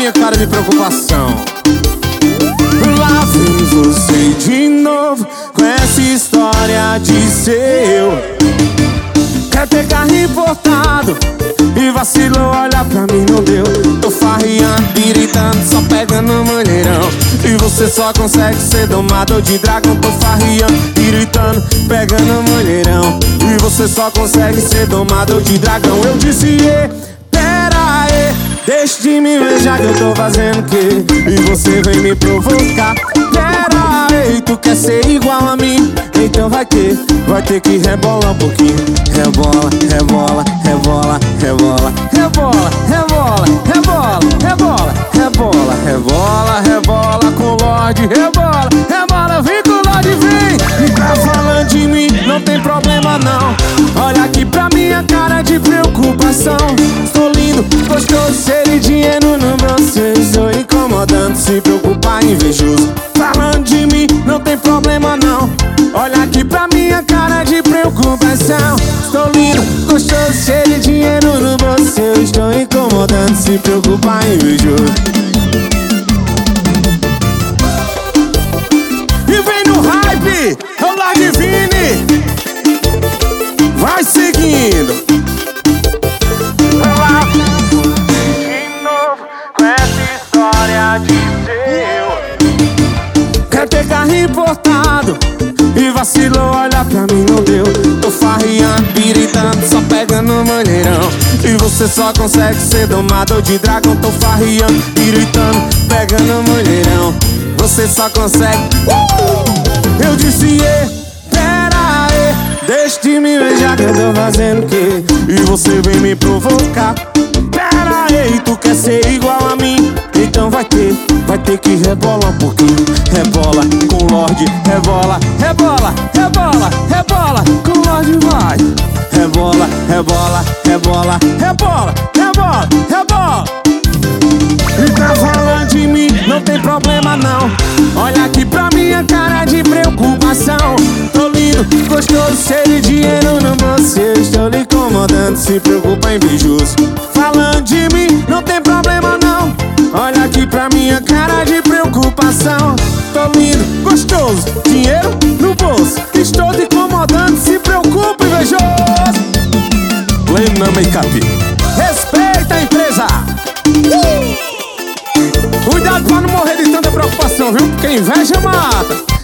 minha cara de preocupação. Lá vem você de novo com essa história de seu. Quer ter carro importado e vacilou, olha pra mim, não deu. Tô farriando, gritando, só pegando mulherão. E você só consegue ser domador de dragão. Tô farriando, gritando, pegando mulherão. E você só consegue ser domador de dragão. Eu disse, pera aí, deixa de me beijar que eu tô fazendo o quê? E você vem me provocar. Pera aí, tu quer ser igual a mim? Então vai ter que rebolar um pouquinho. Rebola, rebola, rebola, rebola, rebola, rebola, rebola, rebola, rebola, rebola, rebola com o Lorde, rebola, rebola, vem com o Lorde, vem. E tá falando de mim, não tem problema não. Olha aqui pra minha cara de preocupação. Estou lindo, gostoso, cheio de dinheiro no bolso. Estou incomodando, se preocupar, invejoso. Falando de mim, não tem problema não. Olha aqui pra minha cara de preocupação. Estou lindo, gostoso, cheio de dinheiro no bolso. Eu estou incomodando, se preocupar, invejoso. E vem no hype, é o Lorde Vini. Vai seguindo. Lá de novo com essa história de seu. Quer ter carro importado e vacilou, olha pra mim, não deu. Tô farriando, gritando, só pegando mulherão. E você só consegue ser domador de dragão. Tô farriando, gritando, pegando mulherão. Você só consegue. Eu disse, pera aí, deixa de me beijar que eu tô fazendo o quê? E você vem me provocar. Pera aí, tu quer ser igual a mim? Então vai ter que rebolar um pouquinho. Rebola com o Lorde, rebola, rebola, rebola, rebola com o Lorde, vai. Rebola, rebola, rebola, rebola, rebola, rebola. E tá falando de mim, não tem problema não. Olha aqui pra minha cara de preocupação. Tô lindo, gostoso, cheio de dinheiro no bolso. Eu estou lhe incomodando, se preocupa, invejoso. Falando de mim, não tem problema não. Olha aqui pra minha cara de preocupação. Tô lindo, gostoso, dinheiro no bolso. Estou te incomodando, se preocupa, invejoso. Lena Makeup, respeita a empresa. Cuidado pra não morrer de tanta preocupação, viu? Porque inveja mata.